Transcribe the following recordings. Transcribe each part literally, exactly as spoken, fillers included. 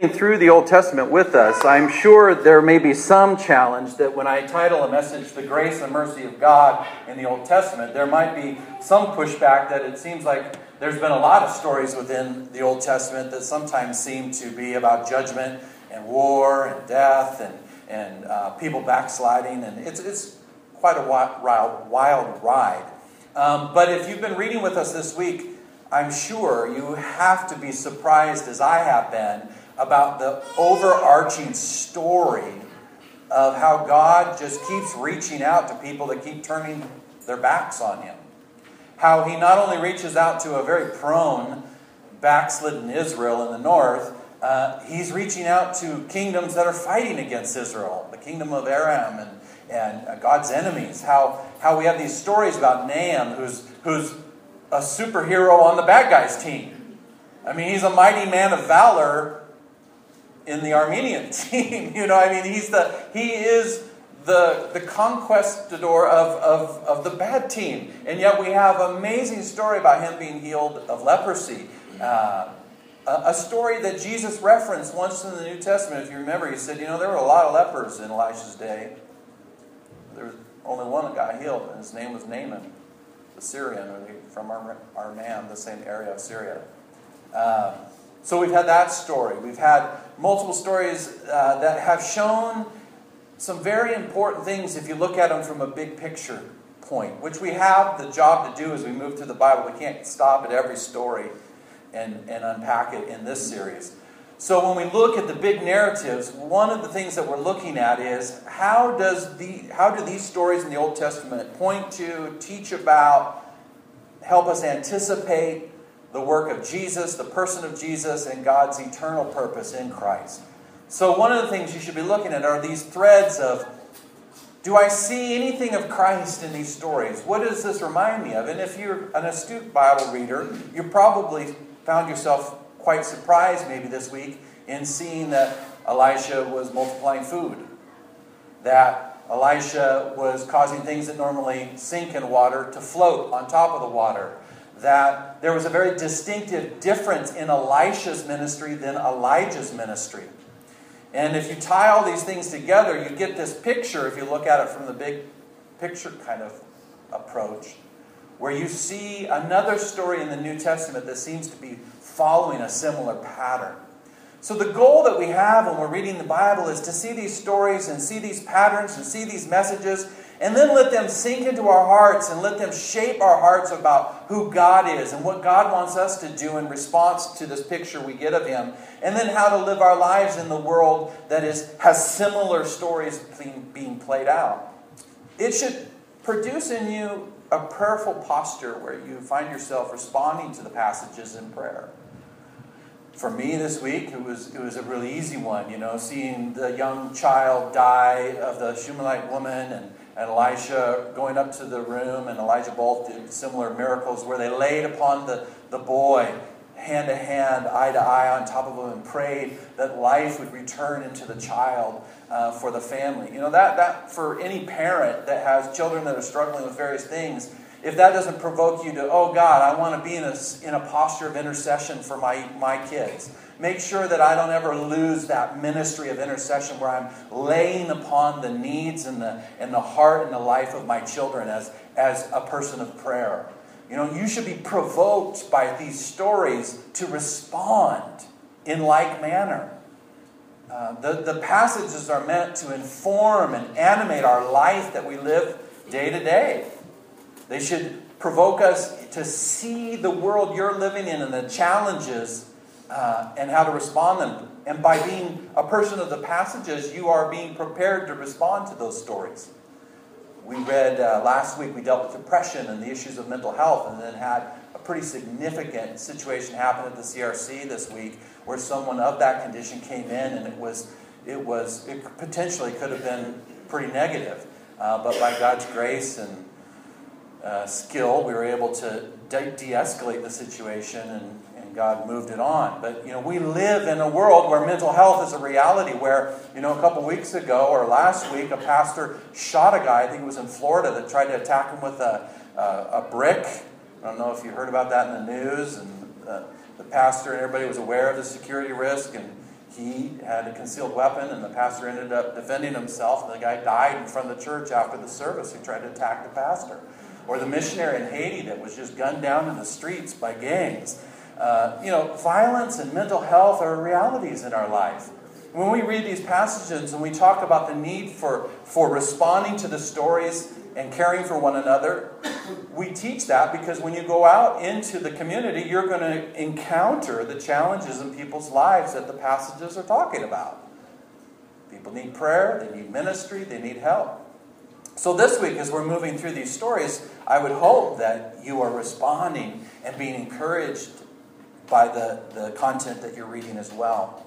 Through the Old Testament with us, I'm sure there may be some challenge that when I title a message, The Grace and Mercy of God in the Old Testament, there might be some pushback that it seems like there's been a lot of stories within the Old Testament that sometimes seem to be about judgment and war and death and, and uh, people backsliding, and it's, it's quite a wild, wild ride. Um, but if you've been reading with us this week, I'm sure you have to be surprised, as I have been, about the overarching story of how God just keeps reaching out to people that keep turning their backs on Him. How He not only reaches out to a very prone, backslidden Israel in the north, uh, He's reaching out to kingdoms that are fighting against Israel, the kingdom of Aram and, and uh, God's enemies. How, how we have these stories about Nahum, who's, who's a superhero on the bad guys' team. I mean, he's a mighty man of valor in the Armenian team. You know, I mean, he's the he is the the conquistador of, of, of the bad team. And yet we have an amazing story about him being healed of leprosy. Uh, a, a story that Jesus referenced once in the New Testament. If you remember, He said, you know, there were a lot of lepers in Elisha's day. There was only one that got healed, and his name was Naaman, the Syrian, or from Ar- Arman, the same area of Syria. Um, So we've had that story. We've had multiple stories uh, that have shown some very important things if you look at them from a big picture point, which we have the job to do as we move through the Bible. We can't stop at every story and, and unpack it in this series. So when we look at the big narratives, one of the things that we're looking at is how does the how do these stories in the Old Testament point to, teach about, help us anticipate the work of Jesus, the person of Jesus, and God's eternal purpose in Christ. So one of the things you should be looking at are these threads of, do I see anything of Christ in these stories? What does this remind me of? And if you're an astute Bible reader, you probably found yourself quite surprised maybe this week in seeing that Elisha was multiplying food. That Elisha was causing things that normally sink in water to float on top of the water. That there was a very distinctive difference in Elisha's ministry than Elijah's ministry. And if you tie all these things together, you get this picture, if you look at it from the big picture kind of approach, where you see another story in the New Testament that seems to be following a similar pattern. So the goal that we have when we're reading the Bible is to see these stories and see these patterns and see these messages, and then let them sink into our hearts and let them shape our hearts about who God is and what God wants us to do in response to this picture we get of Him. And then how to live our lives in the world that is has similar stories being, being played out. It should produce in you a prayerful posture where you find yourself responding to the passages in prayer. For me this week, it was it was a really easy one, you know, seeing the young child die of the Shunammite woman and And Elisha going up to the room, and Elijah both did similar miracles where they laid upon the, the boy, hand to hand, eye to eye on top of him, and prayed that life would return into the child uh, for the family. You know, that, that for any parent that has children that are struggling with various things, if that doesn't provoke you to, oh God, I want to be in a, in a posture of intercession for my, my kids. Make sure that I don't ever lose that ministry of intercession where I'm laying upon the needs and the and the heart and the life of my children as, as a person of prayer. You know, you should be provoked by these stories to respond in like manner. Uh, the, the passages are meant to inform and animate our life that we live day to day. They should provoke us to see the world you're living in and the challenges Uh, and how to respond to them. And by being a person of the passages, you are being prepared to respond to those stories. We read uh, last week, we dealt with depression and the issues of mental health, and then had a pretty significant situation happen at the C R C this week where someone of that condition came in, and it was it was it potentially could have been pretty negative. Uh, but by God's grace and uh, skill, we were able to de- de-escalate the situation, and God moved it on. But, you know, we live in a world where mental health is a reality, where, you know, a couple weeks ago or last week, a pastor shot a guy, I think it was in Florida, that tried to attack him with a, a, a brick. I don't know if you heard about that in the news. And uh, the pastor and everybody was aware of the security risk, and he had a concealed weapon, and the pastor ended up defending himself, and the guy died in front of the church after the service who tried to attack the pastor. Or the missionary in Haiti that was just gunned down in the streets by gangs. Uh, you know, violence and mental health are realities in our life. When we read these passages and we talk about the need for, for responding to the stories and caring for one another, we teach that because when you go out into the community, you're going to encounter the challenges in people's lives that the passages are talking about. People need prayer, they need ministry, they need help. So this week, as we're moving through these stories, I would hope that you are responding and being encouraged by the, the content that you're reading as well.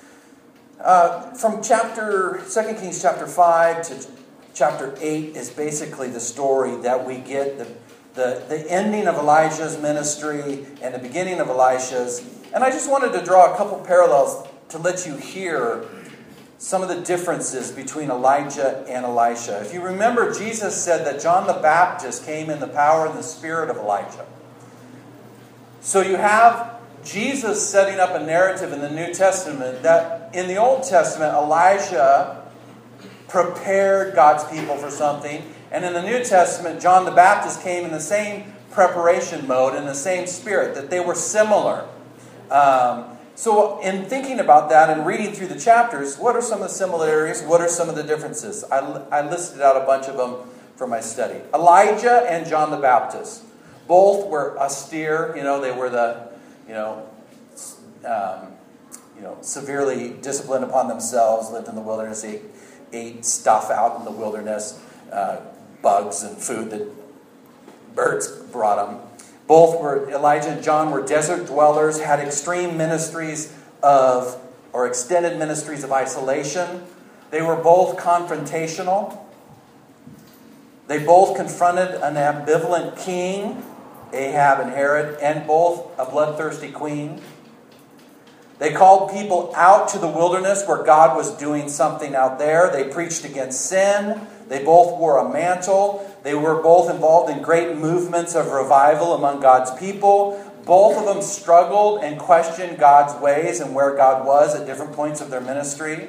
Uh, from chapter Second Kings chapter five to chapter eight is basically the story that we get the, the, the ending of Elijah's ministry and the beginning of Elisha's. And I just wanted to draw a couple parallels to let you hear some of the differences between Elijah and Elisha. If you remember, Jesus said that John the Baptist came in the power and the spirit of Elijah. So you have Jesus setting up a narrative in the New Testament that in the Old Testament, Elijah prepared God's people for something. And in the New Testament, John the Baptist came in the same preparation mode, in the same spirit, that they were similar. Um, So in thinking about that and reading through the chapters, what are some of the similarities? What are some of the differences? I, I listed out a bunch of them for my study. Elijah and John the Baptist. Both were austere. You know, they were the, you know, um, you know, severely disciplined upon themselves, lived in the wilderness, ate, ate stuff out in the wilderness, uh, bugs and food that birds brought them. Both were, Elijah and John were desert dwellers, had extreme ministries of, or extended ministries of isolation. They were both confrontational. They both confronted an ambivalent king, Ahab and Herod, and both a bloodthirsty queen. They called people out to the wilderness where God was doing something out there. They preached against sin. They both wore a mantle. They were both involved in great movements of revival among God's people. Both of them struggled and questioned God's ways and where God was at different points of their ministry.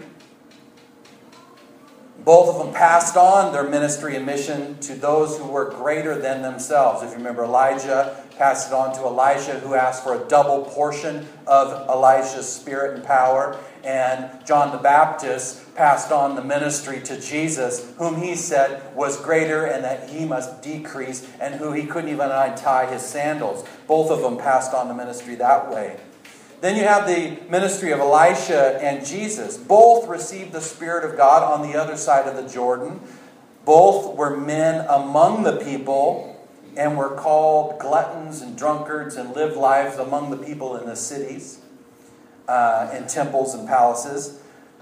Both of them passed on their ministry and mission to those who were greater than themselves. If you remember, Elijah passed it on to Elisha, who asked for a double portion of Elisha's spirit and power. And John the Baptist passed on the ministry to Jesus, whom he said was greater and that he must decrease, and who he couldn't even untie his sandals. Both of them passed on the ministry that way. Then you have the ministry of Elisha and Jesus. Both received the Spirit of God on the other side of the Jordan. Both were men among the people and were called gluttons and drunkards and lived lives among the people in the cities, uh, in temples and palaces.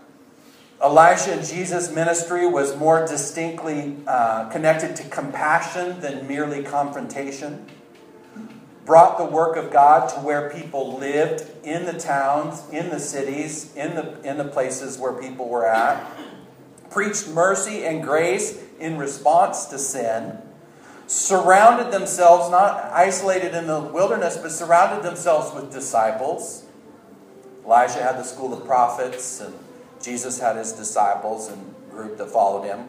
Elisha and Jesus' ministry was more distinctly uh, connected to compassion than merely confrontation. Brought the work of God to where people lived, in the towns, in the cities, in the, in the places where people were at. Preached mercy and grace in response to sin. Surrounded themselves, not isolated in the wilderness, but surrounded themselves with disciples. Elijah had the school of prophets, and Jesus had his disciples and group that followed him.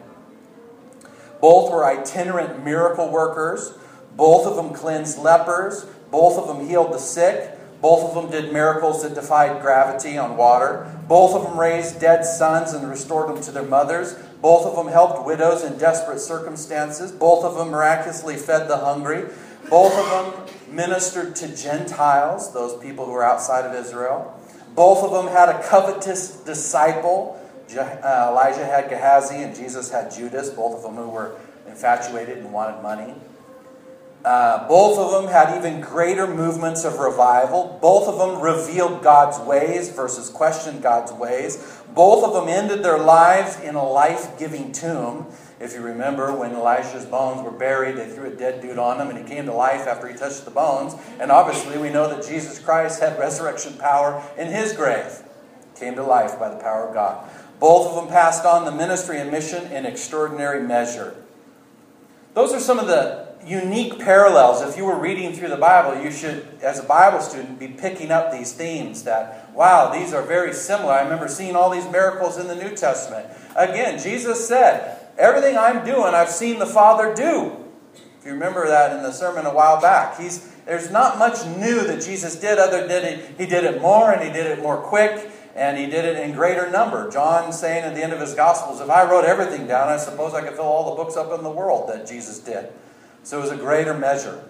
Both were itinerant miracle workers. Both of them cleansed lepers. Both of them healed the sick. Both of them did miracles that defied gravity on water. Both of them raised dead sons and restored them to their mothers. Both of them helped widows in desperate circumstances. Both of them miraculously fed the hungry. Both of them ministered to Gentiles, those people who were outside of Israel. Both of them had a covetous disciple. Uh, Elijah had Gehazi and Jesus had Judas, both of them who were infatuated and wanted money. Uh, both of them had even greater movements of revival. Both of them revealed God's ways versus questioned God's ways. Both of them ended their lives in a life-giving tomb. If you remember, when Elisha's bones were buried, they threw a dead dude on him, and he came to life after he touched the bones. And obviously, we know that Jesus Christ had resurrection power in his grave. Came to life by the power of God. Both of them passed on the ministry and mission in extraordinary measure. Those are some of the unique parallels. If you were reading through the Bible, you should, as a Bible student, be picking up these themes that, wow, these are very similar. I remember seeing all these miracles in the New Testament. Again, Jesus said, everything I'm doing, I've seen the Father do. If you remember that in the sermon a while back. He's, there's not much new that Jesus did other than he, he did it more and he did it more quick and he did it in greater number. John saying at the end of his Gospels, if I wrote everything down, I suppose I could fill all the books up in the world that Jesus did. So it was a greater measure.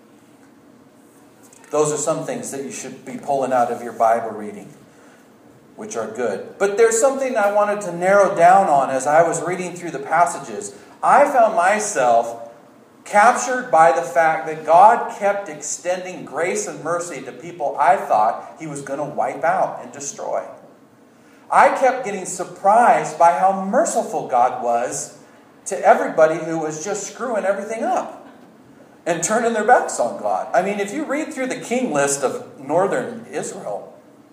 Those are some things that you should be pulling out of your Bible reading, which are good. But there's something I wanted to narrow down on as I was reading through the passages. I found myself captured by the fact that God kept extending grace and mercy to people I thought he was going to wipe out and destroy. I kept getting surprised by how merciful God was to everybody who was just screwing everything up and turning their backs on God. I mean, if you read through the king list of northern Israel,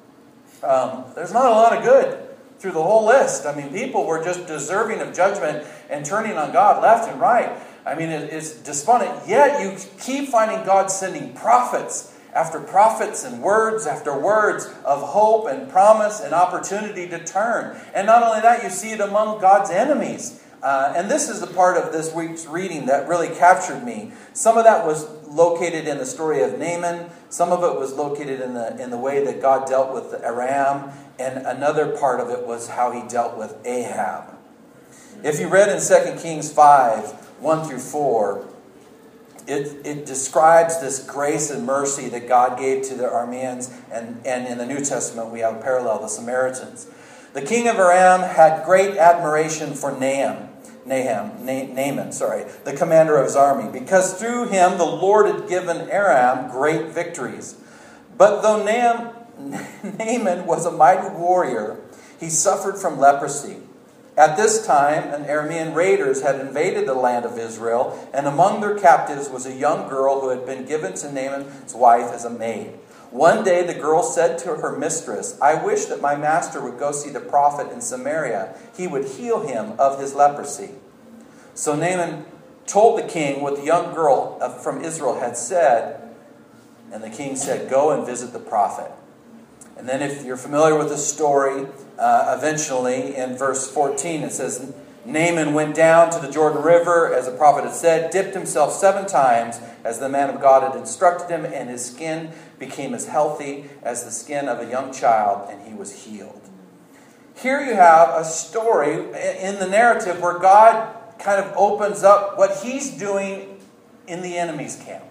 um, there's not a lot of good through the whole list. I mean, people were just deserving of judgment and turning on God left and right. I mean, it, it's despondent. Yet you keep finding God sending prophets after prophets and words after words of hope and promise and opportunity to turn. And not only that, you see it among God's enemies. Uh, and this is the part of this week's reading that really captured me. Some of that was located in the story of Naaman. Some of it was located in the in the way that God dealt with Aram. And another part of it was how he dealt with Ahab. If you read in Second Kings five, one through four, it, it describes this grace and mercy that God gave to the Arameans. And, and in the New Testament, we have a parallel, the Samaritans. The king of Aram had great admiration for Nahum. Nahum, Na- Naaman, sorry, the commander of his army, because through him the Lord had given Aram great victories. But though Nahum, Naaman was a mighty warrior, he suffered from leprosy. At this time, an Aramean raiders had invaded the land of Israel, and among their captives was a young girl who had been given to Naaman's wife as a maid. One day the girl said to her mistress, I wish that my master would go see the prophet in Samaria. He would heal him of his leprosy. So Naaman told the king what the young girl from Israel had said. And the king said, go and visit the prophet. And then if you're familiar with the story, uh, eventually in verse fourteen it says, Naaman went down to the Jordan River, as the prophet had said, dipped himself seven times, as the man of God had instructed him, and his skin became as healthy as the skin of a young child, and he was healed. Here you have a story in the narrative where God kind of opens up what he's doing in the enemy's camp.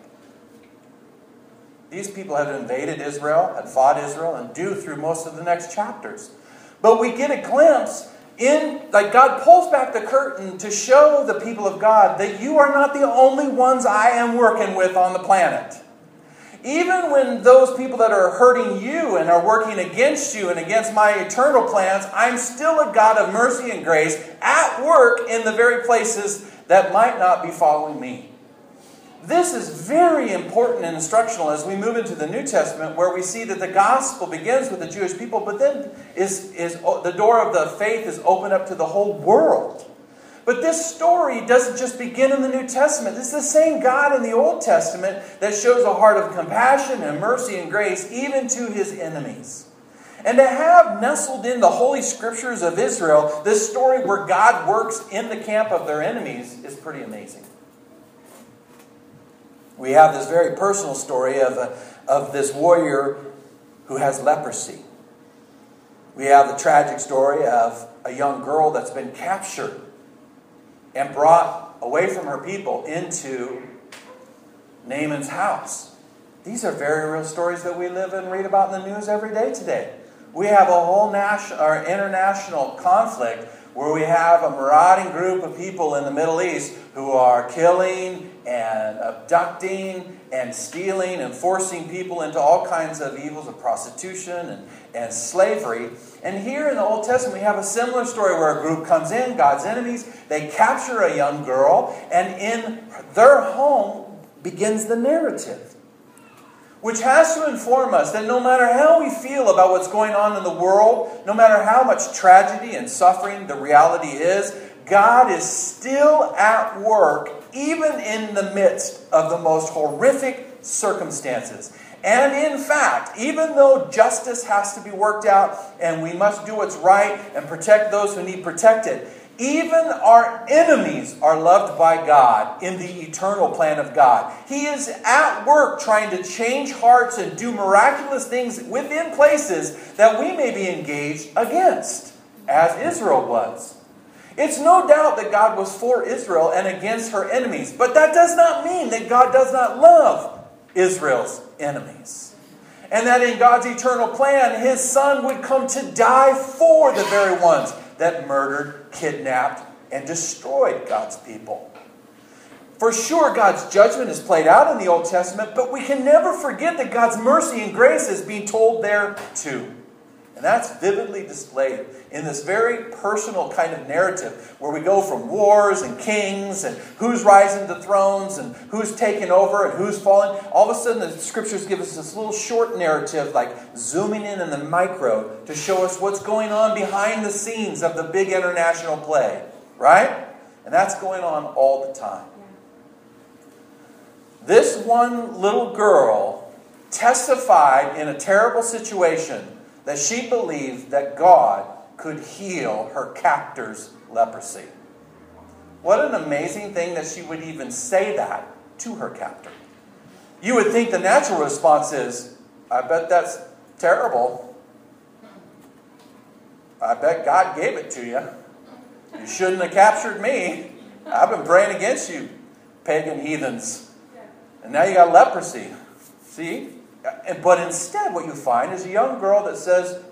These people had invaded Israel, had fought Israel, and do through most of the next chapters. But we get a glimpse in, like God pulls back the curtain to show the people of God that you are not the only ones I am working with on the planet. Even when those people that are hurting you and are working against you and against my eternal plans, I'm still a God of mercy and grace at work in the very places that might not be following me. This is very important and instructional as we move into the New Testament, where we see that the gospel begins with the Jewish people, but then is, is the door of the faith is opened up to the whole world. But this story doesn't just begin in the New Testament. This is the same God in the Old Testament that shows a heart of compassion and mercy and grace even to his enemies. And to have nestled in the Holy Scriptures of Israel, this story where God works in the camp of their enemies is pretty amazing. We have this very personal story of, a, of this warrior who has leprosy. We have the tragic story of a young girl that's been captured and brought away from her people into Naaman's house. These are very real stories that we live and read about in the news every day today. We have a whole national or international conflict where we have a marauding group of people in the Middle East who are killing and abducting and stealing and forcing people into all kinds of evils of prostitution and, and slavery. And here in the Old Testament, we have a similar story where a group comes in, God's enemies, they capture a young girl, and in their home begins the narrative, which has to inform us that no matter how we feel about what's going on in the world, no matter how much tragedy and suffering the reality is, God is still at work even in the midst of the most horrific circumstances. And in fact, even though justice has to be worked out and we must do what's right and protect those who need protected, even our enemies are loved by God in the eternal plan of God. He is at work trying to change hearts and do miraculous things within places that we may be engaged against, as Israel was. It's no doubt that God was for Israel and against her enemies, but that does not mean that God does not love Israel's enemies. And that in God's eternal plan, His Son would come to die for the very ones that murdered, kidnapped, and destroyed God's people. For sure, God's judgment is played out in the Old Testament, but we can never forget that God's mercy and grace is being told there too. And that's vividly displayed in this very personal kind of narrative where we go from wars and kings and who's rising to thrones and who's taking over and who's falling. All of a sudden the scriptures give us this little short narrative, like zooming in in the micro to show us what's going on behind the scenes of the big international play. Right? And that's going on all the time. This one little girl testified in a terrible situation that she believed that God could heal her captor's leprosy. What an amazing thing that she would even say that to her captor. You would think the natural response is, I bet that's terrible. I bet God gave it to you. You shouldn't have captured me. I've been praying against you, pagan heathens. And now you got leprosy. See? But instead what you find is a young girl that says,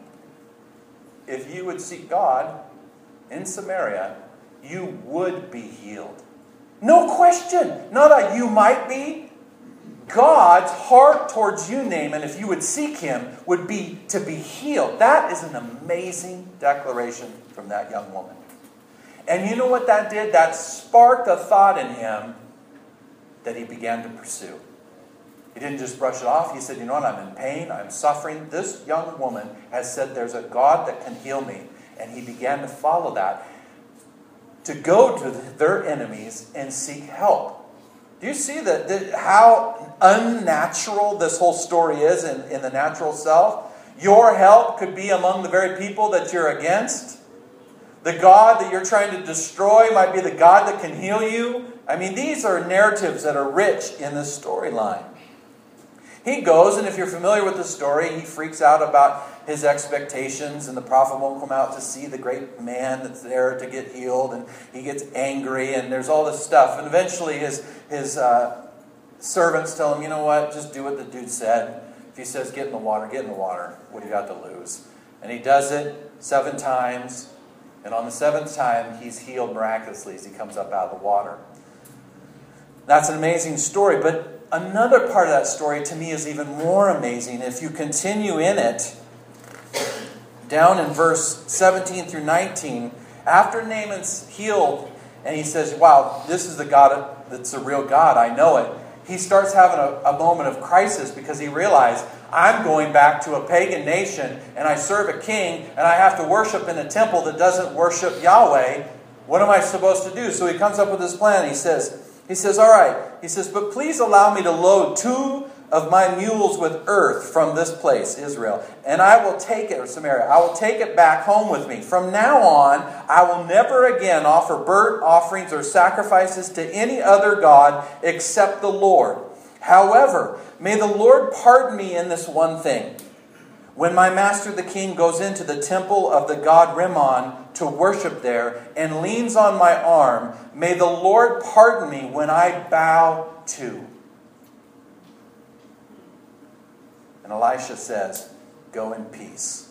if you would seek God in Samaria, you would be healed. No question. Not that you might be. God's heart towards you, Naaman, if you would seek Him, would be to be healed. That is an amazing declaration from that young woman. And you know what that did? That sparked a thought in him that he began to pursue. He didn't just brush it off. He said, you know what, I'm in pain, I'm suffering. This young woman has said there's a God that can heal me. And he began to follow that. To go to their enemies and seek help. Do you see that, that how unnatural this whole story is in, in the natural self? Your help could be among the very people that you're against. The God that you're trying to destroy might be the God that can heal you. I mean, these are narratives that are rich in this storyline. He goes, and if you're familiar with the story, he freaks out about his expectations, and the prophet won't come out to see the great man that's there to get healed, and he gets angry, and there's all this stuff. And eventually his, his uh, servants tell him, you know what, just do what the dude said. If he says, get in the water, get in the water. What do you got to lose? And he does it seven times, and on the seventh time, he's healed miraculously as he comes up out of the water. That's an amazing story, but another part of that story to me is even more amazing. If you continue in it, down in verse seventeen through nineteen, after Naaman's healed, and he says, wow, this is the God that's a real God, I know it. He starts having a, a moment of crisis because he realized, I'm going back to a pagan nation, and I serve a king, and I have to worship in a temple that doesn't worship Yahweh. What am I supposed to do? So he comes up with this plan. He says, He says, all right. He says, but please allow me to load two of my mules with earth from this place, Israel. And I will take it, or Samaria, I will take it back home with me. From now on, I will never again offer burnt offerings or sacrifices to any other god except the Lord. However, may the Lord pardon me in this one thing. When my master the king goes into the temple of the god Rimmon to worship there and leans on my arm, may the Lord pardon me when I bow too. And Elisha says, go in peace.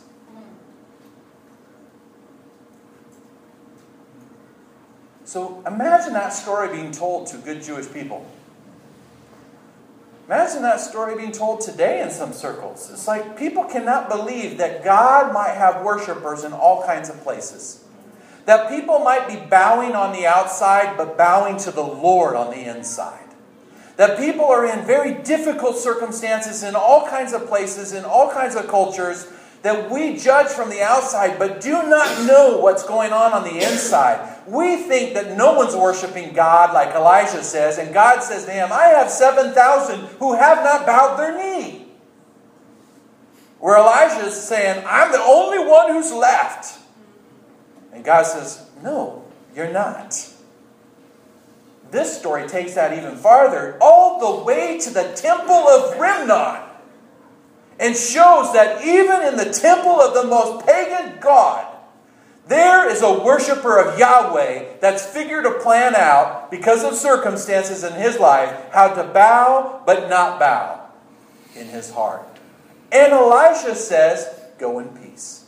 So imagine that story being told to good Jewish people. Imagine that story being told today in some circles. It's like people cannot believe that God might have worshipers in all kinds of places. That people might be bowing on the outside, but bowing to the Lord on the inside. That people are in very difficult circumstances in all kinds of places, in all kinds of cultures, that we judge from the outside but do not know what's going on on the inside. We think that no one's worshiping God like Elijah says, and God says to him, I have seven thousand who have not bowed their knee. Where Elijah is saying, I'm the only one who's left. And God says, no, you're not. This story takes that even farther, all the way to the temple of Rimnon, and shows that even in the temple of the most pagan god, there is a worshiper of Yahweh that's figured a plan out, because of circumstances in his life, how to bow but not bow in his heart. And Elisha says, go in peace.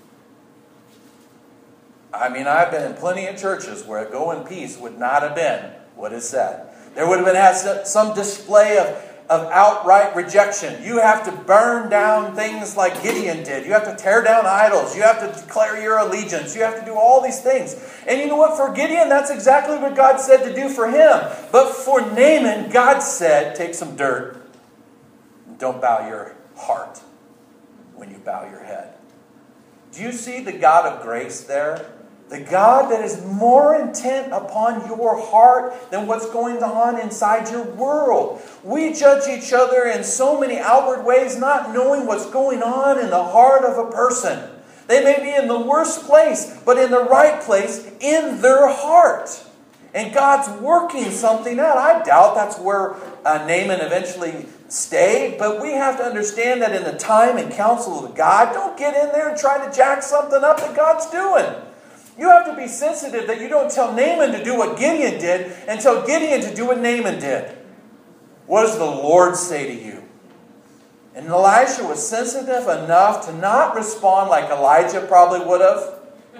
I mean, I've been in plenty of churches where go in peace would not have been what is said. There would have been had some display of, of outright rejection. You have to burn down things like Gideon did. You have to tear down idols. You have to declare your allegiance. You have to do all these things. And you know what? For Gideon, that's exactly what God said to do for him. But for Naaman, God said, take some dirt. Don't bow your heart when you bow your head. Do you see the God of grace there? The God that is more intent upon your heart than what's going on inside your world. We judge each other in so many outward ways, not knowing what's going on in the heart of a person. They may be in the worst place, but in the right place in their heart. And God's working something out. I doubt that's where uh, Naaman eventually stayed, but we have to understand that in the time and counsel of God, don't get in there and try to jack something up that God's doing. You have to be sensitive that you don't tell Naaman to do what Gideon did and tell Gideon to do what Naaman did. What does the Lord say to you? And Elisha was sensitive enough to not respond like Elijah probably would have.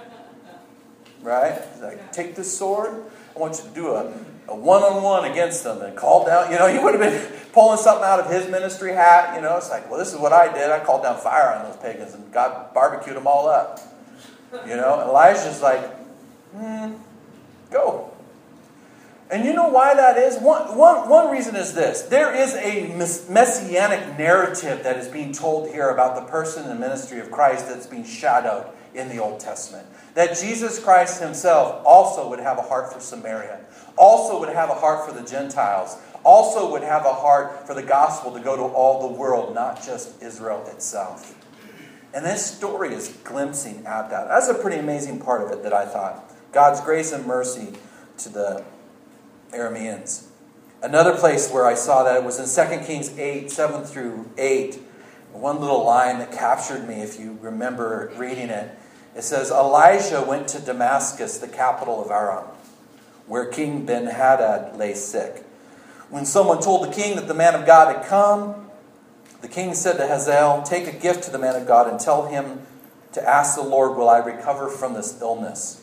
Right? He's like, take this sword. I want you to do a, a one-on-one against them and call down. You know, he would have been pulling something out of his ministry hat. You know, it's like, well, this is what I did. I called down fire on those pagans and God barbecued them all up. You know, Elijah's like, hmm, go. And you know why that is? One, one, one reason is this. There is a messianic narrative that is being told here about the person and ministry of Christ that's being shadowed in the Old Testament. That Jesus Christ himself also would have a heart for Samaria. Also would have a heart for the Gentiles. Also would have a heart for the gospel to go to all the world, not just Israel itself. And this story is glimpsing at that. That's a pretty amazing part of it that I thought. God's grace and mercy to the Arameans. Another place where I saw that it was in Second Kings eight, seven through eight. One little line that captured me, if you remember reading it. It says, Elijah went to Damascus, the capital of Aram, where King Ben-Hadad lay sick. When someone told the king that the man of God had come, the king said to Hazael, take a gift to the man of God and tell him to ask the Lord, will I recover from this illness?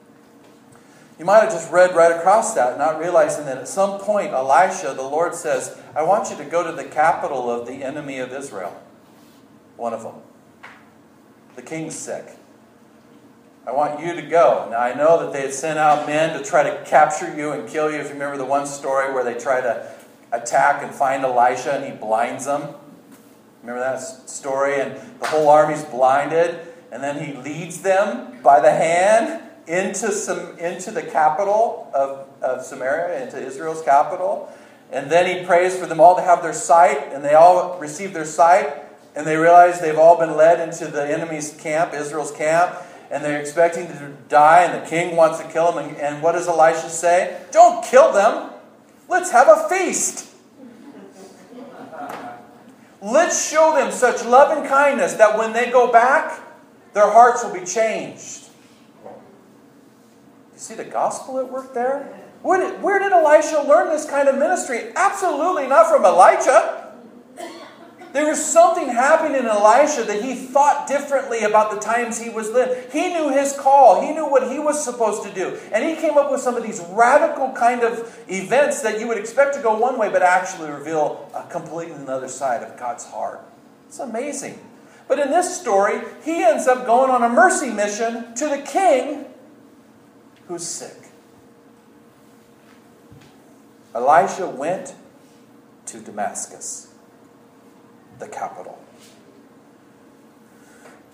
You might have just read right across that, not realizing that at some point, Elisha, the Lord says, I want you to go to the capital of the enemy of Israel. One of them. The king's sick. I want you to go. Now, I know that they had sent out men to try to capture you and kill you. If you remember the one story where they try to attack and find Elisha and he blinds them. Remember that story? And the whole army's blinded. And then he leads them by the hand into some into the capital of, of Samaria, into Israel's capital. And then he prays for them all to have their sight. And they all receive their sight. And they realize they've all been led into the enemy's camp, Israel's camp. And they're expecting to die. And the king wants to kill them. And, and what does Elisha say? Don't kill them. Let's have a feast. Let's show them such love and kindness that when they go back, their hearts will be changed. You see the gospel at work there? Where did, where did Elisha learn this kind of ministry? Absolutely not from Elijah. There was something happening in Elisha that he thought differently about the times he was living. He knew his call. He knew what he was supposed to do. And he came up with some of these radical kind of events that you would expect to go one way, but actually reveal a completely another side of God's heart. It's amazing. But in this story, he ends up going on a mercy mission to the king who's sick. Elisha went to Damascus, the capital.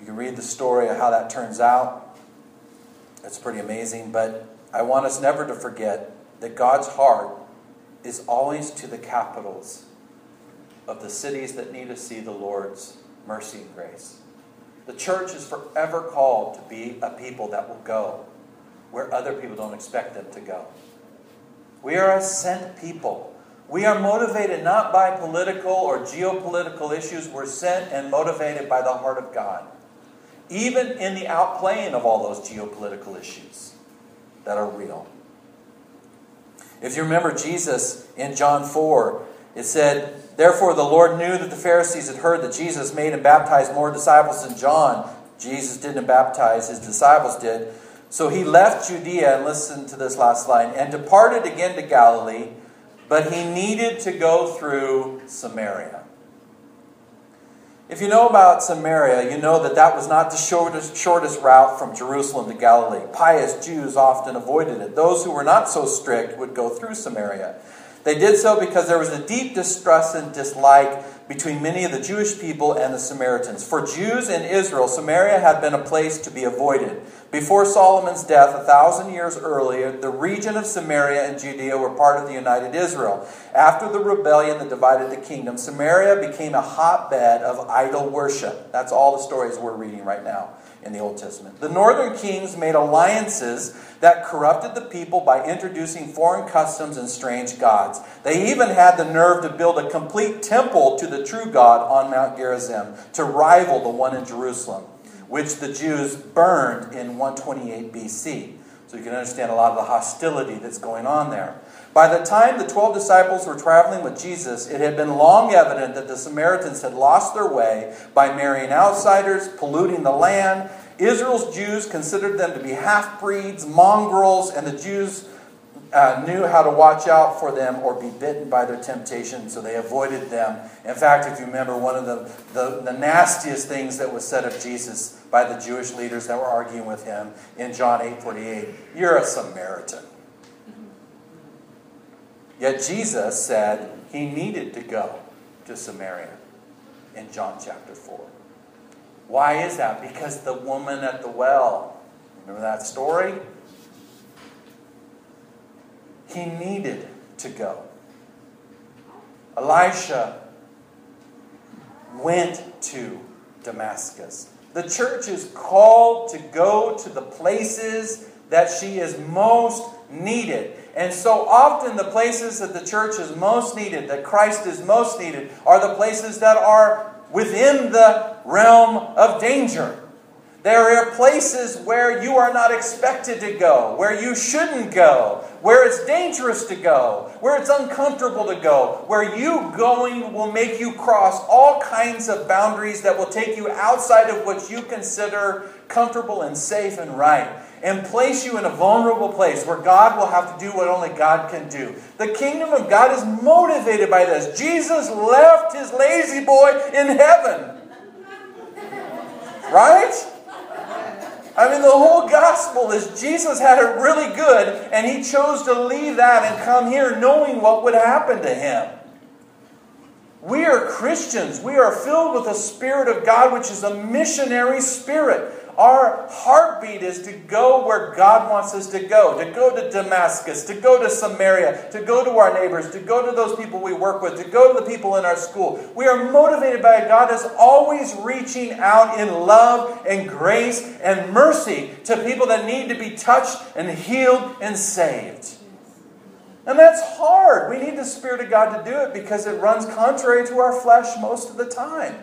You can read the story of how that turns out. It's pretty amazing. But I want us never to forget that God's heart is always to the capitals of the cities that need to see the Lord's mercy and grace. The church is forever called to be a people that will go where other people don't expect them to go. We are a sent people. We are motivated not by political or geopolitical issues. We're sent and motivated by the heart of God. Even in the outplaying of all those geopolitical issues that are real. If you remember Jesus in John four, it said, "Therefore the Lord knew that the Pharisees had heard that Jesus made and baptized more disciples than John." Jesus didn't baptize, his disciples did. "So he left Judea," and listen to this last line, "and departed again to Galilee, but he needed to go through Samaria." If you know about Samaria, you know that that was not the shortest, shortest route from Jerusalem to Galilee. Pious Jews often avoided it. Those who were not so strict would go through Samaria. They did so because there was a deep distrust and dislike between many of the Jewish people and the Samaritans. For Jews in Israel, Samaria had been a place to be avoided. Before Solomon's death, a thousand years earlier, the region of Samaria and Judea were part of the united Israel. After the rebellion that divided the kingdom, Samaria became a hotbed of idol worship. That's all the stories we're reading right now in the Old Testament. The northern kings made alliances that corrupted the people by introducing foreign customs and strange gods. They even had the nerve to build a complete temple to the true God on Mount Gerizim to rival the one in Jerusalem, which the Jews burned in one twenty-eight B C. So you can understand a lot of the hostility that's going on there. By the time the twelve disciples were traveling with Jesus, it had been long evident that the Samaritans had lost their way by marrying outsiders, polluting the land. Israel's Jews considered them to be half-breeds, mongrels, and the Jews uh, knew how to watch out for them or be bitten by their temptation, so they avoided them. In fact, if you remember, one of the, the, the nastiest things that was said of Jesus by the Jewish leaders that were arguing with him in John eight forty-eight, "You're a Samaritan." Yet Jesus said he needed to go to Samaria in John chapter four. Why is that? Because the woman at the well, remember that story? He needed to go. Elisha went to Damascus. The church is called to go to the places that she is most needed. And so often the places that the church is most needed, that Christ is most needed, are the places that are within the realm of danger. There are places where you are not expected to go, where you shouldn't go, where it's dangerous to go, where it's uncomfortable to go, where you going will make you cross all kinds of boundaries that will take you outside of what you consider comfortable and safe and right, and place you in a vulnerable place where God will have to do what only God can do. The kingdom of God is motivated by this. Jesus left his lazy boy in heaven. Right? I mean, the whole gospel is Jesus had it really good, and he chose to leave that and come here knowing what would happen to him. We are Christians. We are filled with the Spirit of God, which is a missionary spirit. Our heartbeat is to go where God wants us to go. To go to Damascus, to go to Samaria, to go to our neighbors, to go to those people we work with, to go to the people in our school. We are motivated by a God that's always reaching out in love and grace and mercy to people that need to be touched and healed and saved. And that's hard. We need the Spirit of God to do it because it runs contrary to our flesh most of the time.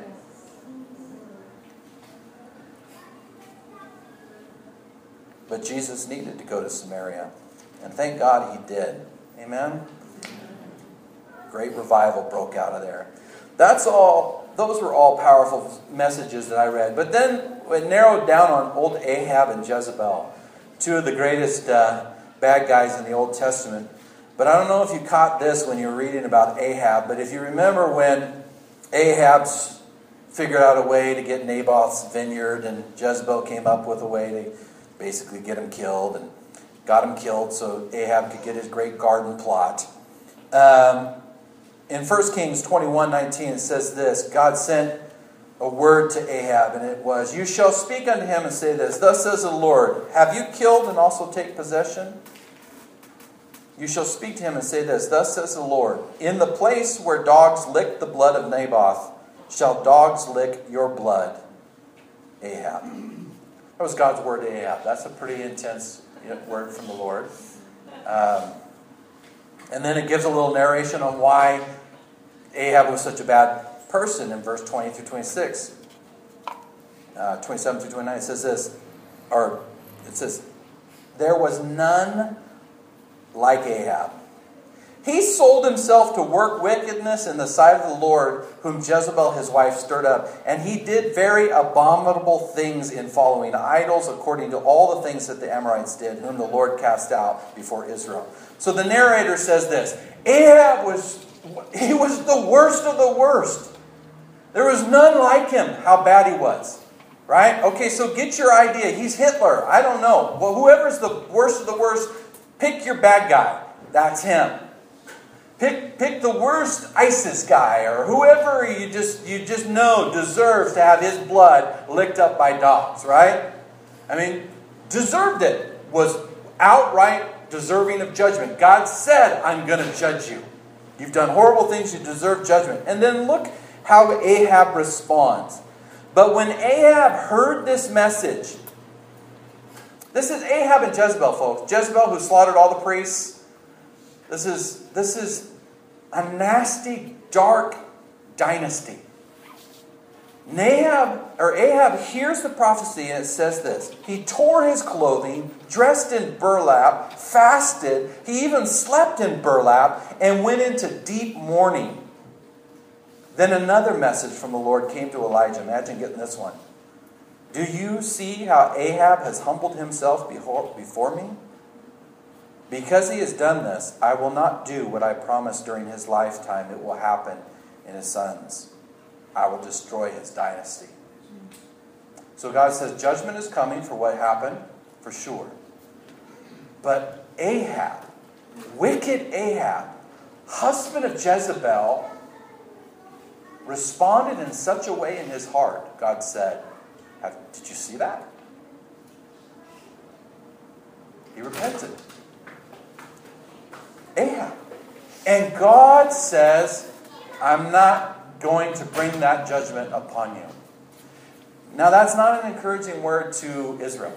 But Jesus needed to go to Samaria. And thank God he did. Amen? Great revival broke out of there. That's all. Those were all powerful messages that I read. But then it narrowed down on old Ahab and Jezebel. Two of the greatest uh, bad guys in the Old Testament. But I don't know if you caught this when you were reading about Ahab. But if you remember when Ahab figured out a way to get Naboth's vineyard and Jezebel came up with a way to basically get him killed, and got him killed so Ahab could get his great garden plot. Um, in First Kings twenty-one nineteen it says this, God sent a word to Ahab, and it was, "You shall speak unto him and say this, Thus says the Lord, have you killed and also take possession? You shall speak to him and say this, Thus says the Lord, in the place where dogs licked the blood of Naboth, shall dogs lick your blood, Ahab." That was God's word to Ahab. That's a pretty intense word from the Lord. Um, and then it gives a little narration on why Ahab was such a bad person in verse twenty through twenty-six. Uh, twenty-seven through twenty-nine. It says this, or it says, "There was none like Ahab. He sold himself to work wickedness in the sight of the Lord, whom Jezebel his wife stirred up. And he did very abominable things in following idols, according to all the things that the Amorites did, whom the Lord cast out before Israel." So the narrator says this, Ahab was, he was the worst of the worst. There was none like him, how bad he was. Right? Okay, so get your idea. He's Hitler. I don't know. Well, whoever's the worst of the worst, pick your bad guy. That's him. Pick pick the worst ISIS guy or whoever you just you just know deserves to have his blood licked up by dogs, right? I mean, deserved it. Was outright deserving of judgment. God said, "I'm going to judge you. You've done horrible things, you deserve judgment." And then look how Ahab responds. But when Ahab heard this message, this is Ahab and Jezebel, folks. Jezebel, who slaughtered all the priests. This is this is a nasty, dark dynasty. Nahab, or Ahab hears the prophecy, and it says this. He tore his clothing, dressed in burlap, fasted. He even slept in burlap, and went into deep mourning. Then another message from the Lord came to Elijah. Imagine getting this one. "Do you see how Ahab has humbled himself before me? Because he has done this, I will not do what I promised during his lifetime. It will happen in his sons. I will destroy his dynasty." So God says judgment is coming for what happened, for sure. But Ahab, wicked Ahab, husband of Jezebel, responded in such a way in his heart. God said, "Did you see that?" He repented. Ahab. And God says, "I'm not going to bring that judgment upon you." Now that's not an encouraging word to Israel.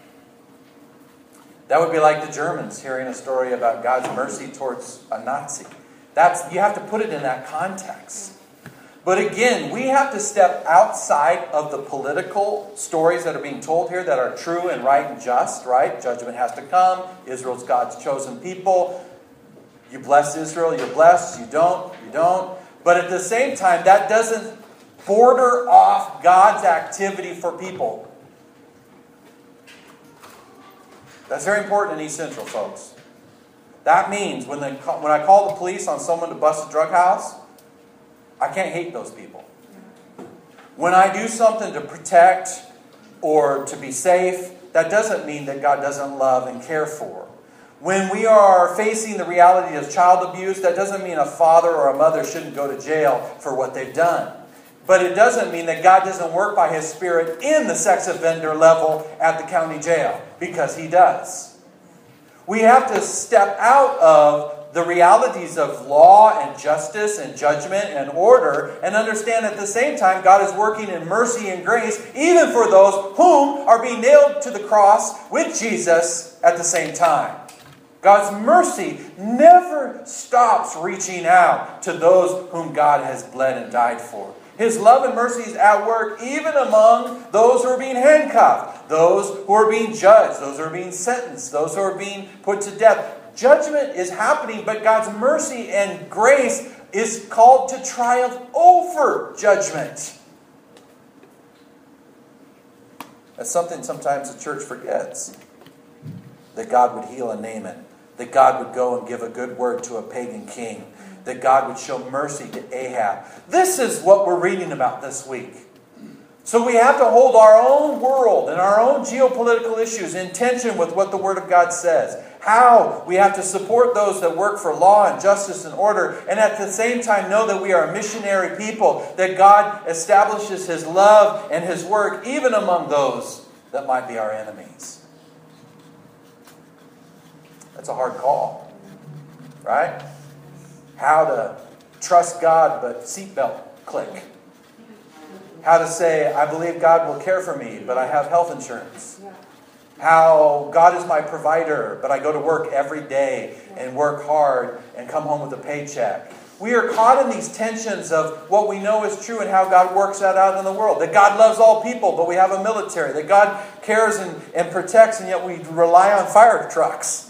That would be like the Germans hearing a story about God's mercy towards a Nazi. That's, you have to put it in that context. But again, we have to step outside of the political stories that are being told here that are true and right and just, right? Judgment has to come. Israel's God's chosen people. You bless Israel, you're blessed. You don't, you don't. But at the same time, that doesn't border off God's activity for people. That's very important in East Central, folks. That means when, they, when I call the police on someone to bust a drug house, I can't hate those people. When I do something to protect or to be safe, that doesn't mean that God doesn't love and care for. When we are facing the reality of child abuse, that doesn't mean a father or a mother shouldn't go to jail for what they've done. But it doesn't mean that God doesn't work by His Spirit in the sex offender level at the county jail, because He does. We have to step out of the realities of law and justice and judgment and order and understand at the same time God is working in mercy and grace even for those whom are being nailed to the cross with Jesus at the same time. God's mercy never stops reaching out to those whom God has bled and died for. His love and mercy is at work even among those who are being handcuffed, those who are being judged, those who are being sentenced, those who are being put to death. Judgment is happening, but God's mercy and grace is called to triumph over judgment. That's something sometimes the church forgets. That God would heal a Naaman. That God would go and give a good word to a pagan king. That God would show mercy to Ahab. This is what we're reading about this week. So we have to hold our own world and our own geopolitical issues in tension with what the Word of God says. How we have to support those that work for law and justice and order, and at the same time know that we are a missionary people, that God establishes His love and His work even among those that might be our enemies. That's a hard call, right? How to trust God but seatbelt click. How to say, I believe God will care for me, but I have health insurance. How God is my provider, but I go to work every day and work hard and come home with a paycheck. We are caught in these tensions of what we know is true and how God works that out in the world. That God loves all people, but we have a military. That God cares and, and protects, and yet we rely on fire trucks.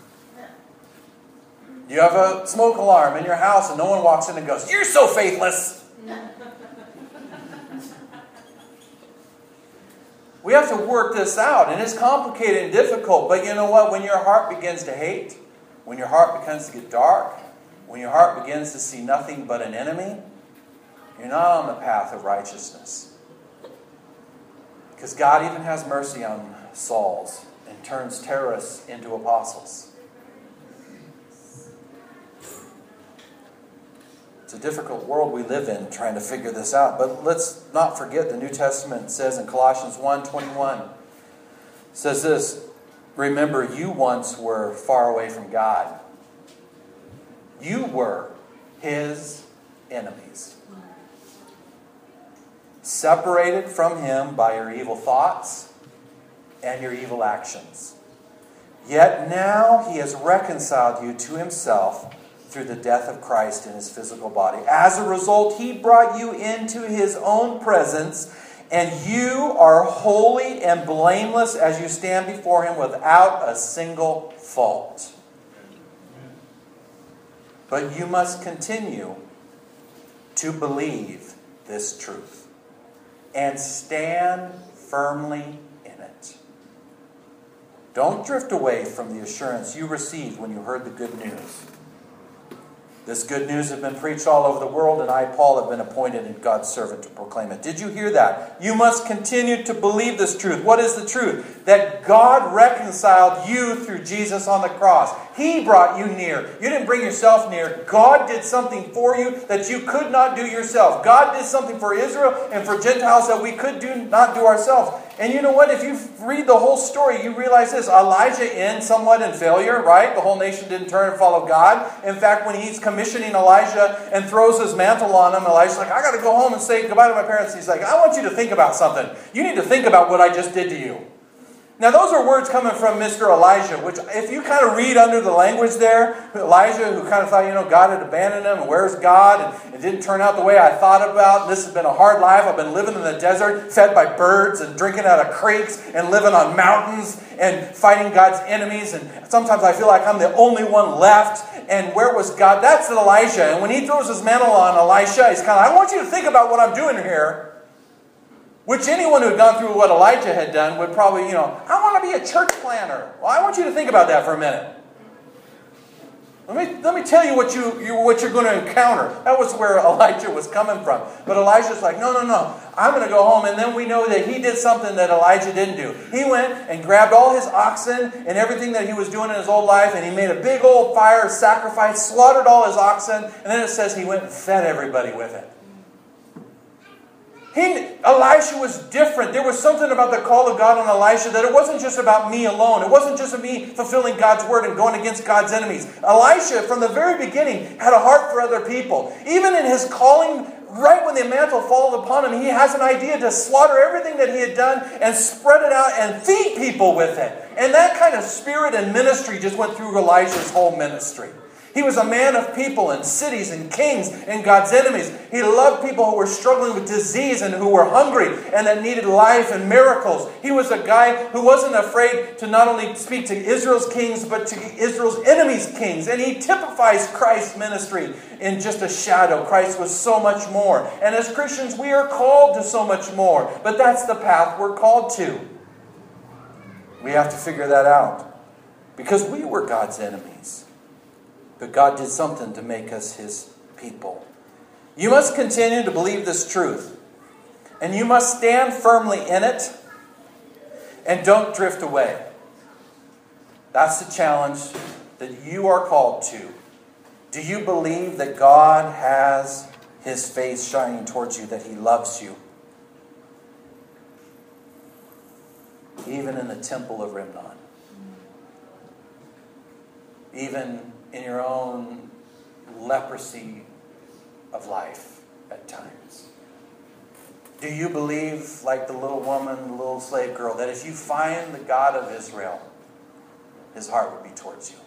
You have a smoke alarm in your house and no one walks in and goes, "You're so faithless." We have to work this out, and it's complicated and difficult. But you know what? When your heart begins to hate, when your heart begins to get dark, when your heart begins to see nothing but an enemy, you're not on the path of righteousness. Because God even has mercy on Sauls and turns terrorists into apostles. It's a difficult world we live in trying to figure this out. But let's not forget the New Testament says in Colossians one twenty-one, says this, remember you once were far away from God. You were His enemies. Separated from Him by your evil thoughts and your evil actions. Yet now He has reconciled you to Himself through the death of Christ in His physical body. As a result, He brought you into His own presence, and you are holy and blameless as you stand before Him without a single fault. But you must continue to believe this truth and stand firmly in it. Don't drift away from the assurance you received when you heard the good news. This good news has been preached all over the world, and I, Paul, have been appointed in God's servant to proclaim it. Did you hear that? You must continue to believe this truth. What is the truth? That God reconciled you through Jesus on the cross. He brought you near. You didn't bring yourself near. God did something for you that you could not do yourself. God did something for Israel and for Gentiles that we could do not do ourselves. And you know what? If you read the whole story, you realize this. Elijah ends somewhat in failure, right? The whole nation didn't turn and follow God. In fact, when he's commissioning Elijah and throws his mantle on him, Elijah's like, I got to go home and say goodbye to my parents. He's like, I want you to think about something. You need to think about what I just did to you. Now, those are words coming from Mister Elijah, which if you kind of read under the language there, Elijah, who kind of thought, you know, God had abandoned him, and where's God? And it didn't turn out the way I thought about. This has been a hard life. I've been living in the desert, fed by birds and drinking out of creeks and living on mountains and fighting God's enemies. And sometimes I feel like I'm the only one left. And where was God? That's Elijah. And when he throws his mantle on Elisha, he's kind of, I want you to think about what I'm doing here. Which anyone who had gone through what Elijah had done would probably, you know, I want to be a church planner. Well, I want you to think about that for a minute. Let me, let me tell you what, you, you, what you're going to encounter. That was where Elijah was coming from. But Elijah's like, no, no, no. I'm going to go home. And then we know that he did something that Elijah didn't do. He went and grabbed all his oxen and everything that he was doing in his old life. And he made a big old fire, sacrifice, slaughtered all his oxen. And then it says he went and fed everybody with it. He, Elisha was different. There was something about the call of God on Elisha that it wasn't just about me alone. It wasn't just me fulfilling God's word and going against God's enemies. Elisha, from the very beginning, had a heart for other people. Even in his calling, right when the mantle falls upon him, he has an idea to slaughter everything that he had done and spread it out and feed people with it. And that kind of spirit and ministry just went through Elisha's whole ministry. He was a man of people and cities and kings and God's enemies. He loved people who were struggling with disease and who were hungry and that needed life and miracles. He was a guy who wasn't afraid to not only speak to Israel's kings, but to Israel's enemies' kings. And he typifies Christ's ministry in just a shadow. Christ was so much more. And as Christians, we are called to so much more. But that's the path we're called to. We have to figure that out. Because we were God's enemies. But God did something to make us His people. You must continue to believe this truth And you must stand firmly in it and don't drift away. That's the challenge that you are called to. Do you believe that God has His face shining towards you, that He loves you? Even in the temple of Rimnon. Even in your own leprosy of life at times. Do you believe, like the little woman, the little slave girl, that if you find the God of Israel, His heart would be towards you?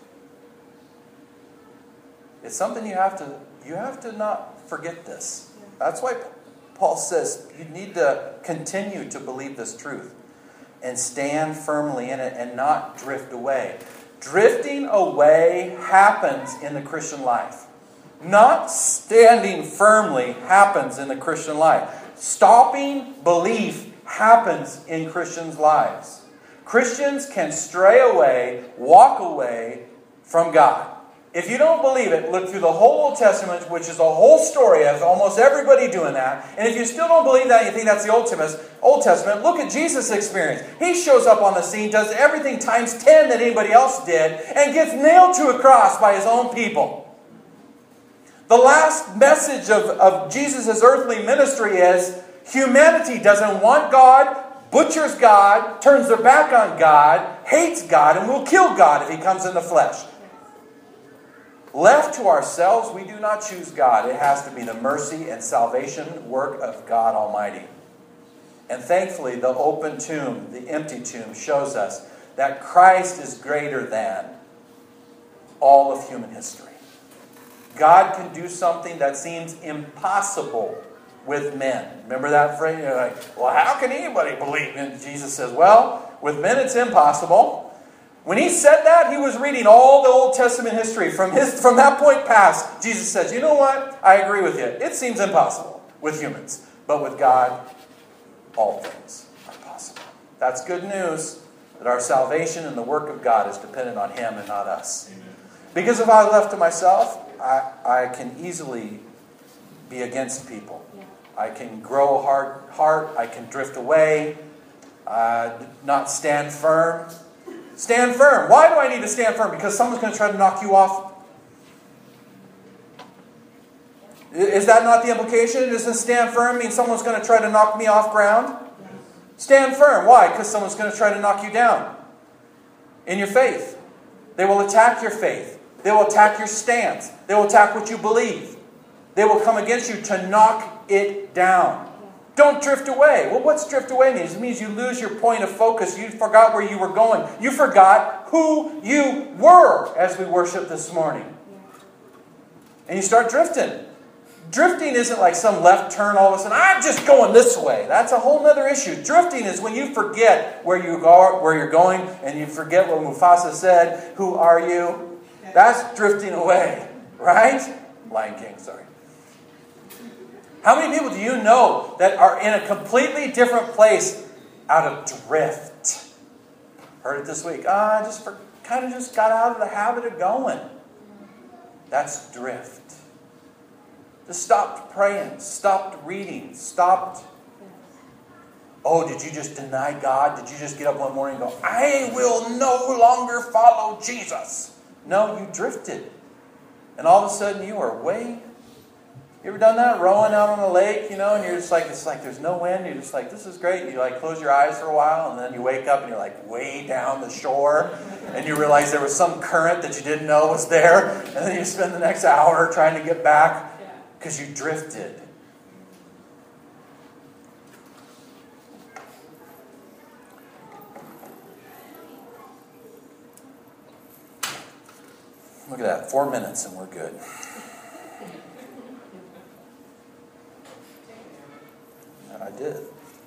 It's something you have to, you have to not forget this. That's why Paul says you need to continue to believe this truth and stand firmly in it and not drift away. Drifting away happens in the Christian life. Not standing firmly happens in the Christian life. Stopping belief happens in Christians' lives. Christians can stray away, walk away from God. If you don't believe it, look through the whole Old Testament, which is a whole story of almost everybody doing that. And if you still don't believe that, and you think that's the Old Testament, Old Testament, look at Jesus' experience. He shows up on the scene, does everything times ten that anybody else did, and gets nailed to a cross by His own people. The last message of, of Jesus' earthly ministry is humanity doesn't want God, butchers God, turns their back on God, hates God, and will kill God if He comes in the flesh. Left to ourselves, we do not choose God. It has to be the mercy and salvation work of God Almighty. And thankfully, the open tomb, the empty tomb, shows us that Christ is greater than all of human history. God can do something that seems impossible with men. Remember that phrase? You're like, well, how can anybody believe? And Jesus says, well, with men it's impossible. When He said that, He was reading all the Old Testament history. From his from that point past, Jesus says, you know what? I agree with you. It seems impossible with humans. But with God, all things are possible. That's good news, that our salvation and the work of God is dependent on Him and not us. Amen. Because if I was left to myself, I, I can easily be against people. Yeah. I can grow a hard heart. I can drift away. Uh, not stand firm. Stand firm. Why do I need to stand firm? Because someone's going to try to knock you off. Is that not the implication? Doesn't stand firm mean someone's going to try to knock me off ground? Stand firm. Why? Because someone's going to try to knock you down in your faith. They will attack your faith. They will attack your stance. They will attack what you believe. They will come against you to knock it down. Don't drift away. Well, what's drift away means? It means you lose your point of focus. You forgot where you were going. You forgot who you were as we worship this morning. And you start drifting. Drifting isn't like some left turn all of a sudden. I'm just going this way. That's a whole other issue. Drifting is when you forget where you are, where you're going, and you forget what Mufasa said. Who are you? That's drifting away, right? Lion King, sorry. How many people do you know that are in a completely different place out of drift? Heard it this week. Ah, I just for, kind of just got out of the habit of going. That's drift. Just stopped praying, stopped reading, stopped. Oh, did you just deny God? Did you just get up one morning and go, I will no longer follow Jesus? No, you drifted. And all of a sudden you are way... You ever done that? Rowing out on a lake, you know, and you're just like, it's like there's no wind. You're just like, this is great. You like close your eyes for a while, and then you wake up and you're like way down the shore, and you realize there was some current that you didn't know was there, and then you spend the next hour trying to get back because you drifted. Look at that, four minutes and we're good. I did.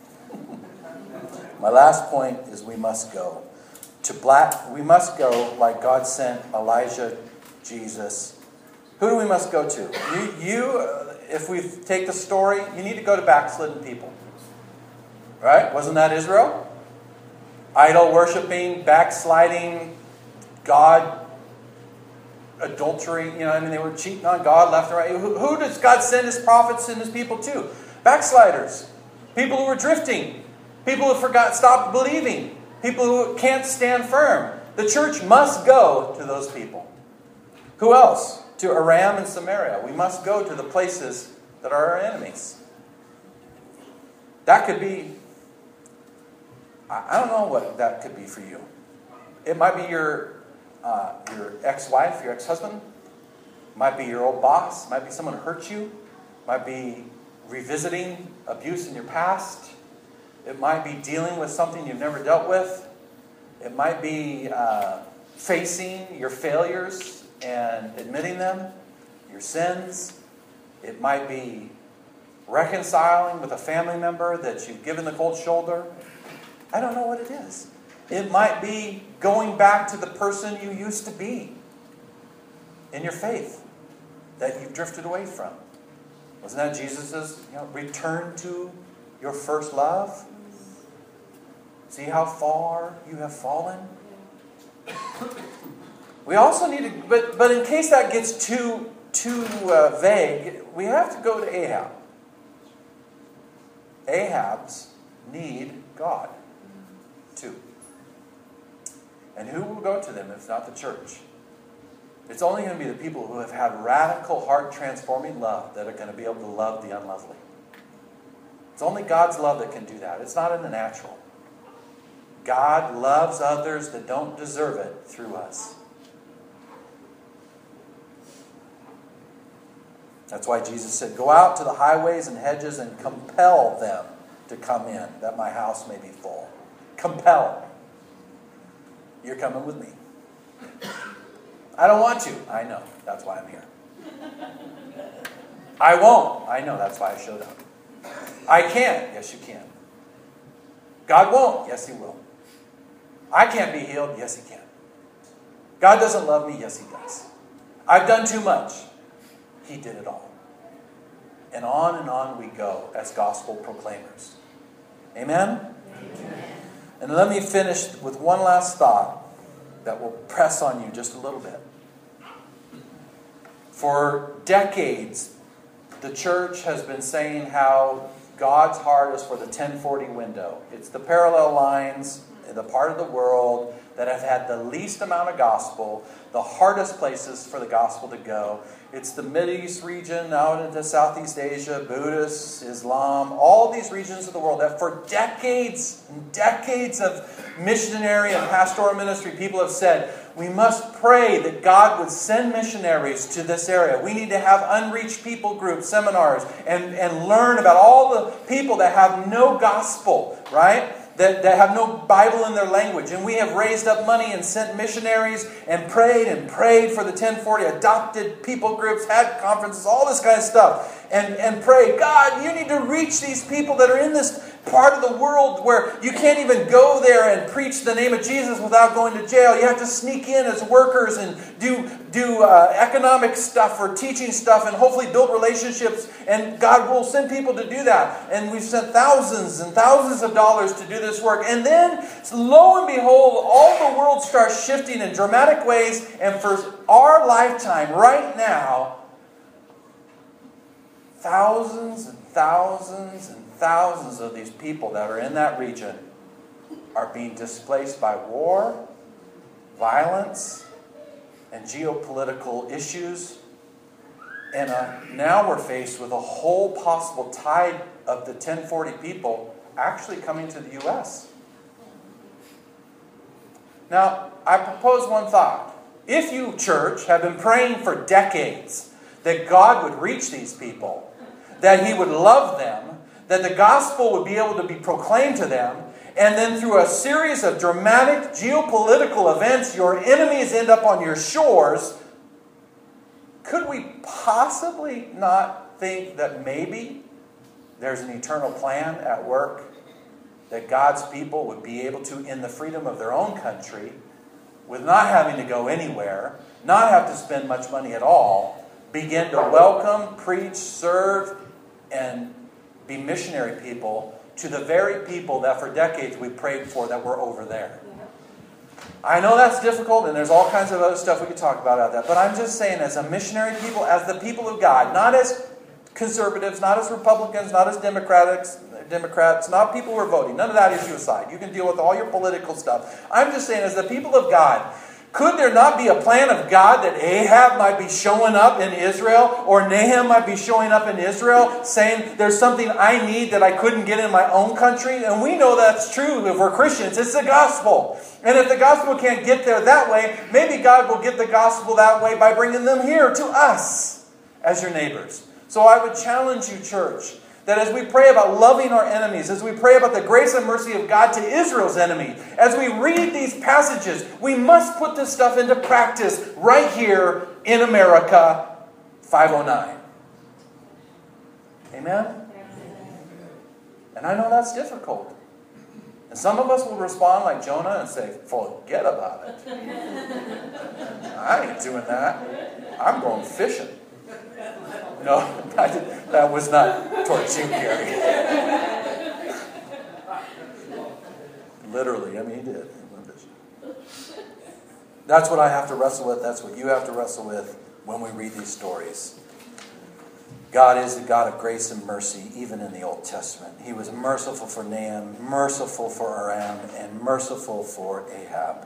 My last point is we must go. To black, we must go like God sent Elijah, Jesus. Who do we must go to? You, you, if we take the story, you need to go to backslidden people. Right? Wasn't that Israel? Idol worshiping, backsliding, God, adultery. You know, I mean, they were cheating on God left and right. Who, who does God send His prophets and His people to? Backsliders. people who are drifting, people who forgot, stopped believing, people who can't stand firm. The church must go to those people. Who else? To Aram and Samaria. We must go to the places that are our enemies. That could be, I don't know what that could be for you. It might be your uh, your ex-wife, your ex-husband. It might be your old boss. It might be someone who hurt you. It might be revisiting abuse in your past. It might be dealing with something you've never dealt with. It might be uh, facing your failures and admitting them, your sins. It might be reconciling with a family member that you've given the cold shoulder. I don't know what it is. It might be going back to the person you used to be in your faith that you've drifted away from. Wasn't that Jesus' you know, return to your first love? See how far you have fallen? We also need to, but, but in case that gets too, too uh, vague, we have to go to Ahab. Ahabs need God, too. And who will go to them if not the church? It's only going to be the people who have had radical, heart-transforming love that are going to be able to love the unlovely. It's only God's love that can do that. It's not in the natural. God loves others that don't deserve it through us. That's why Jesus said, go out to the highways and hedges and compel them to come in, that my house may be full. Compel. You're coming with me. I don't want you. I know. That's why I'm here. I won't. I know. That's why I showed up. I can't. Yes, you can. God won't. Yes, He will. I can't be healed. Yes, He can. God doesn't love me. Yes, He does. I've done too much. He did it all. And on and on we go as gospel proclaimers. Amen? Amen. And let me finish with one last thought that will press on you just a little bit. For decades, the church has been saying how God's heart is for the ten forty window. It's the parallel lines in the part of the world that have had the least amount of gospel, the hardest places for the gospel to go. It's the Mideast region, out into Southeast Asia, Buddhists, Islam, all these regions of the world that for decades and decades of missionary and pastoral ministry, people have said, we must pray that God would send missionaries to this area. We need to have unreached people group seminars and, and learn about all the people that have no gospel, right? That, that have no Bible in their language. And we have raised up money and sent missionaries and prayed and prayed for the ten forty, adopted people groups, had conferences, all this kind of stuff. And, and pray, God, you need to reach these people that are in this part of the world where you can't even go there and preach the name of Jesus without going to jail. You have to sneak in as workers and do, do uh, economic stuff or teaching stuff and hopefully build relationships. And God will send people to do that. And we've sent thousands and thousands of dollars to do this work. And then, lo and behold, all the world starts shifting in dramatic ways. And for our lifetime, right now, thousands and thousands and thousands of these people that are in that region are being displaced by war, violence, and geopolitical issues. And uh, now we're faced with a whole possible tide of the ten forty people actually coming to the U S. Now, I propose one thought. If you, church, have been praying for decades that God would reach these people, that He would love them, that the gospel would be able to be proclaimed to them, and then through a series of dramatic geopolitical events, your enemies end up on your shores, could we possibly not think that maybe there's an eternal plan at work, that God's people would be able to, in the freedom of their own country, with not having to go anywhere, not have to spend much money at all, begin to welcome, preach, serve, and be missionary people to the very people that for decades we prayed for that were over there. I know that's difficult, and there's all kinds of other stuff we could talk about out there, but I'm just saying, as a missionary people, as the people of God, not as conservatives, not as Republicans, not as Democrats, Democrats, not people who are voting. None of that issue aside. You can deal with all your political stuff. I'm just saying, as the people of God, could there not be a plan of God that Ahab might be showing up in Israel, or Nahum might be showing up in Israel, saying there's something I need that I couldn't get in my own country? And we know that's true if we're Christians. It's the gospel. And if the gospel can't get there that way, maybe God will get the gospel that way by bringing them here to us as your neighbors. So I would challenge you, church, that as we pray about loving our enemies, as we pray about the grace and mercy of God to Israel's enemy, as we read these passages, we must put this stuff into practice right here in America, five oh nine. Amen? And I know that's difficult. And some of us will respond like Jonah and say, forget about it. I ain't doing that. I'm going fishing. No, that, that was not towards you, Gary. Literally, I mean, he did. That's what I have to wrestle with. That's what you have to wrestle with when we read these stories. God is the God of grace and mercy, even in the Old Testament. He was merciful for Nahum, merciful for Aram, and merciful for Ahab.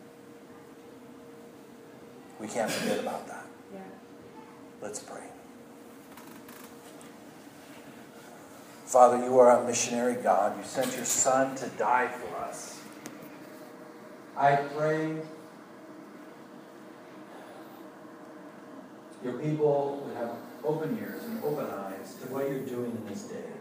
We can't forget about that. Yeah. Let's pray. Father, you are a missionary God. You sent your Son to die for us. I pray your people would have open ears and open eyes to what you're doing in this day.